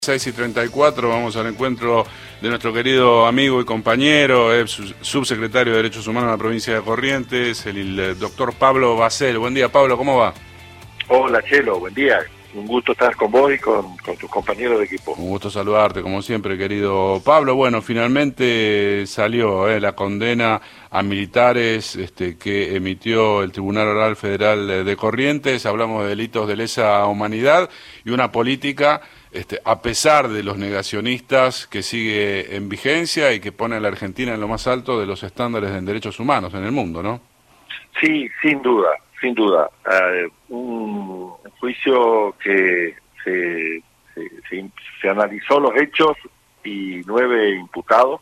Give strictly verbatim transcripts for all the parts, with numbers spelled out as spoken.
seis y treinta y cuatro, vamos al encuentro de nuestro querido amigo y compañero, ex subsecretario de Derechos Humanos de la provincia de Corrientes, el, el doctor Pablo Basel. Buen día, Pablo, ¿cómo va? Hola, Chelo, buen día. Un gusto estar con vos y con, con tus compañeros de equipo. Un gusto saludarte, como siempre, querido Pablo. Bueno, finalmente salió eh, la condena a militares este, que emitió el Tribunal Oral Federal de Corrientes. Hablamos de delitos de lesa humanidad y una política, este, a pesar de los negacionistas, que sigue en vigencia y que pone a la Argentina en lo más alto de los estándares en derechos humanos en el mundo, ¿no? Sí, sin duda, sin duda. Uh, un juicio que se, se, se, se analizó los hechos y nueve imputados,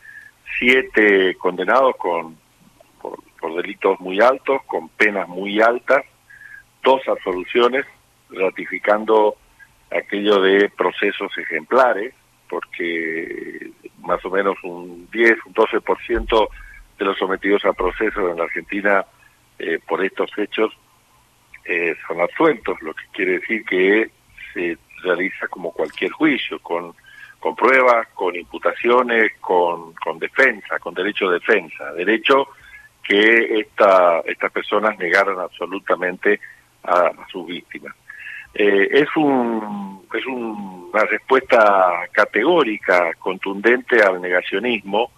siete condenados con por, por delitos muy altos, con penas muy altas, dos absoluciones, ratificando aquello de procesos ejemplares, porque más o menos un diez, un doce por ciento de los sometidos a procesos en la Argentina eh, por estos hechos eh, son absueltos, lo que quiere decir que se realiza como cualquier juicio, con, con pruebas, con imputaciones, con, con defensa, con derecho de defensa, derecho que esta, estas personas negaron absolutamente a, a sus víctimas. Eh, es un es un, una respuesta categórica, contundente al negacionismo,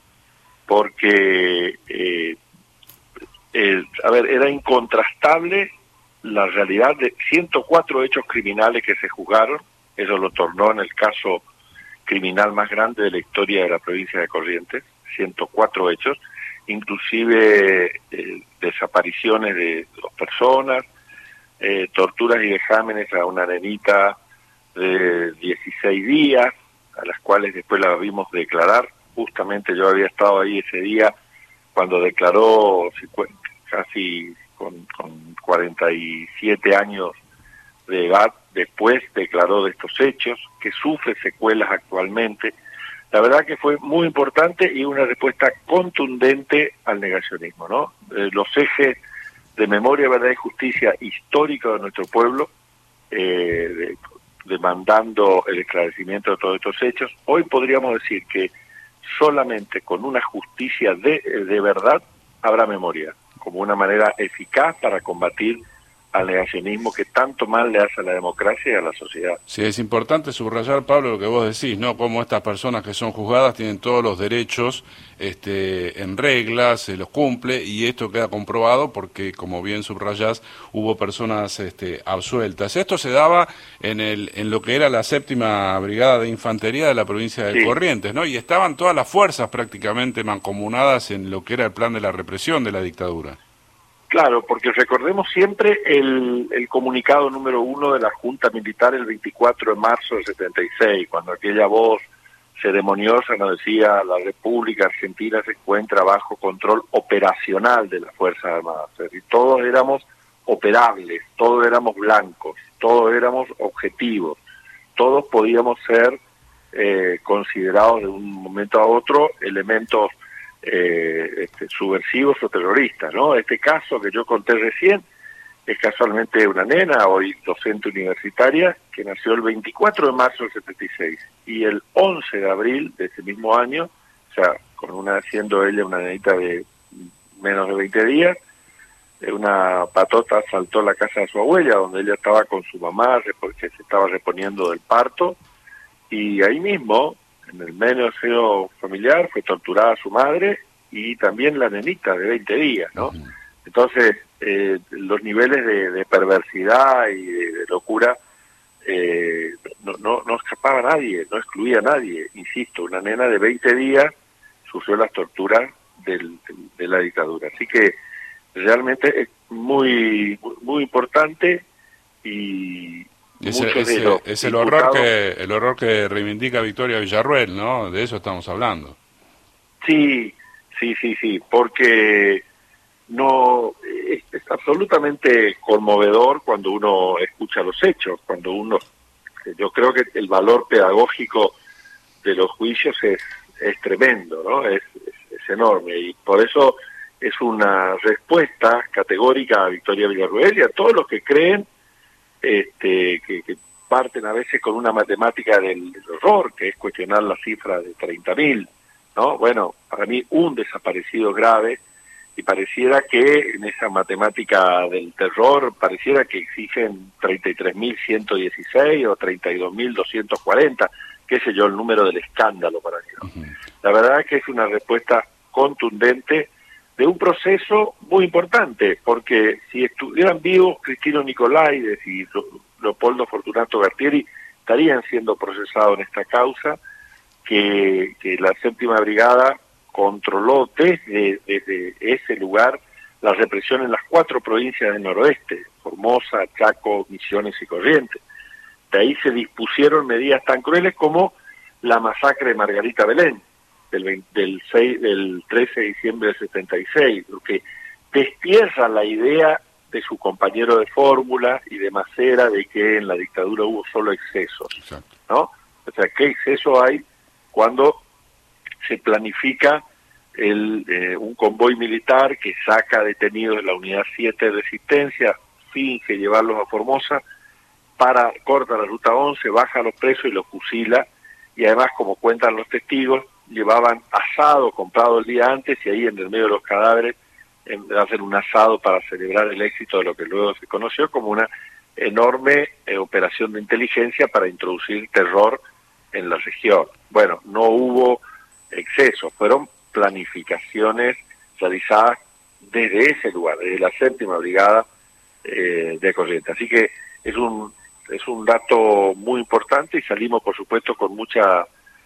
porque eh, eh, a ver, era incontrastable la realidad de ciento cuatro hechos criminales que se juzgaron. Eso lo tornó en el caso criminal más grande de la historia de la provincia de Corrientes, ciento cuatro hechos, inclusive eh, desapariciones de dos personas, Eh, torturas y vejámenes a una nenita de dieciséis días, a las cuales después la vimos declarar. Justamente yo había estado ahí ese día cuando declaró, casi con, con cuarenta y siete años de edad, después declaró de estos hechos, que sufre secuelas actualmente. La verdad que fue muy importante y una respuesta contundente al negacionismo, ¿no? Eh, los ejes de memoria, verdad y justicia histórica de nuestro pueblo, eh, de, demandando el esclarecimiento de todos estos hechos. Hoy podríamos decir que solamente con una justicia de, de verdad habrá memoria, como una manera eficaz para combatir al negacionismo que tanto mal le hace a la democracia y a la sociedad. Sí, es importante subrayar, Pablo, lo que vos decís, ¿no? Cómo estas personas que son juzgadas tienen todos los derechos este, en regla, se los cumple, y esto queda comprobado porque, como bien subrayás, hubo personas este, absueltas. Esto se daba en, el, en lo que era la séptima brigada de infantería de la provincia de Sí. Corrientes, ¿no? Y estaban todas las fuerzas prácticamente mancomunadas en lo que era el plan de la represión de la dictadura. Claro, porque recordemos siempre el, el comunicado número uno de la Junta Militar el veinticuatro de marzo del setenta y seis, cuando aquella voz ceremoniosa nos decía: la República Argentina se encuentra bajo control operacional de las Fuerzas Armadas. Es decir, todos éramos operables, todos éramos blancos, todos éramos objetivos, todos podíamos ser eh, considerados de un momento a otro elementos Eh, este, subversivos o terroristas, ¿no? Este caso que yo conté recién es casualmente una nena, hoy docente universitaria, que nació el veinticuatro de marzo del setenta y seis, y el once de abril de ese mismo año, o sea, con una siendo ella una nenita de menos de veinte días, una patota asaltó la casa de su abuela, donde ella estaba con su mamá, porque se estaba reponiendo del parto, y ahí mismo, en el medio seno familiar, fue torturada su madre y también la nenita de veinte días, ¿no? Uh-huh. Entonces, eh, los niveles de, de perversidad y de, de locura eh, no, no, no escapaba a nadie, no excluía a nadie. Insisto, una nena de veinte días sufrió las torturas del, de, de la dictadura. Así que realmente es muy, muy importante y... Es, ese, es el horror que el horror que reivindica Victoria Villarruel, ¿no? De eso estamos hablando. Sí, sí, sí, sí, porque no es, es absolutamente conmovedor cuando uno escucha los hechos, cuando uno, yo creo que el valor pedagógico de los juicios es, es tremendo, ¿no? Es, es, es enorme, y por eso es una respuesta categórica a Victoria Villarruel y a todos los que creen este que, que parten a veces con una matemática del, del horror, que es cuestionar la cifra de treinta mil, ¿no? Bueno, para mí un desaparecido grave, y pareciera que en esa matemática del terror, pareciera que exigen treinta y tres mil ciento dieciséis o treinta y dos mil doscientos cuarenta, qué sé yo, el número del escándalo para mí, ¿no? Uh-huh. La verdad es que es una respuesta contundente de un proceso muy importante, porque si estuvieran vivos Cristino Nicolaides y Leopoldo Fortunato Gartieri, estarían siendo procesados en esta causa, que, que la séptima brigada controló desde, desde ese lugar la represión en las cuatro provincias del noroeste, Formosa, Chaco, Misiones y Corrientes. De ahí se dispusieron medidas tan crueles como la masacre de Margarita Belén, del, del, seis, del trece de diciembre del setenta y seis, lo que destierra la idea de su compañero de fórmula y de Macera de que en la dictadura hubo solo excesos, ¿no? O sea, ¿qué exceso hay cuando se planifica el, eh, un convoy militar que saca detenidos de la unidad siete de resistencia, finge llevarlos a Formosa, para, corta la ruta once, baja a los presos y los fusila, y además, como cuentan los testigos, llevaban asado comprado el día antes, y ahí en el medio de los cadáveres hacen un asado para celebrar el éxito de lo que luego se conoció como una enorme eh, operación de inteligencia para introducir terror en la región. Bueno, no hubo excesos, fueron planificaciones realizadas desde ese lugar, desde la séptima brigada eh, de Corrientes. Así que es un es un dato muy importante y salimos, por supuesto, con mucha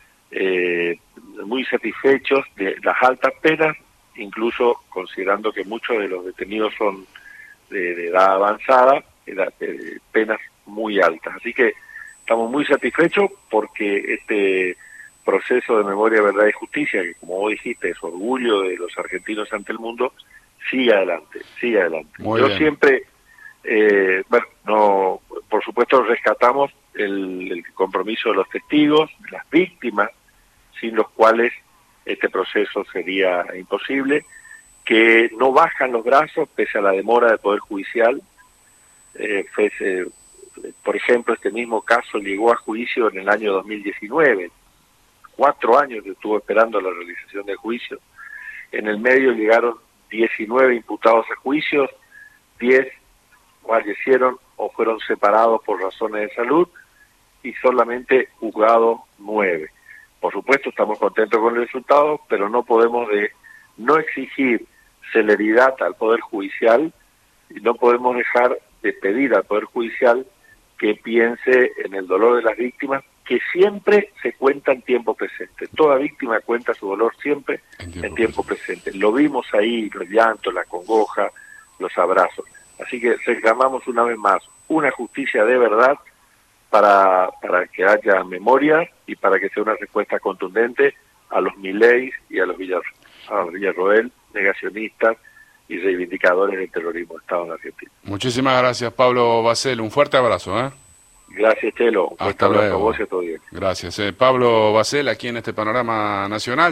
eh, muy satisfechos de las altas penas, incluso considerando que muchos de los detenidos son de, de edad avanzada, edad, de penas muy altas. Así que estamos muy satisfechos porque este proceso de memoria, verdad y justicia, que como vos dijiste es orgullo de los argentinos ante el mundo, sigue adelante, sigue adelante. Muy Yo bien. siempre, eh, bueno, no, por supuesto rescatamos el, el compromiso de los testigos, de las víctimas, sin los cuales este proceso sería imposible, que no bajan los brazos pese a la demora del Poder Judicial. Eh, fue, eh, por ejemplo, este mismo caso llegó a juicio en el año dos mil diecinueve, cuatro años que estuvo esperando la realización del juicio. En el medio llegaron diecinueve imputados a juicios, diez fallecieron o fueron separados por razones de salud y solamente juzgados nueve. Por supuesto estamos contentos con el resultado, pero no podemos de no exigir celeridad al Poder Judicial y no podemos dejar de pedir al Poder Judicial que piense en el dolor de las víctimas, que siempre se cuenta en tiempo presente. Toda víctima cuenta su dolor siempre en tiempo, en tiempo presente. presente. Lo vimos ahí, los llantos, la congoja, los abrazos. Así que reclamamos una vez más una justicia de verdad para, para que haya memoria y para que sea una respuesta contundente a los Mileis y a los Villar, a los Villarroel, negacionistas y reivindicadores del terrorismo de Estado en Argentina. Muchísimas gracias, Pablo Basel. Un fuerte abrazo, ¿eh? Gracias, Chelo. Hasta luego. A vos y a todo bien. Gracias. Eh, Pablo Basel, aquí en este Panorama Nacional.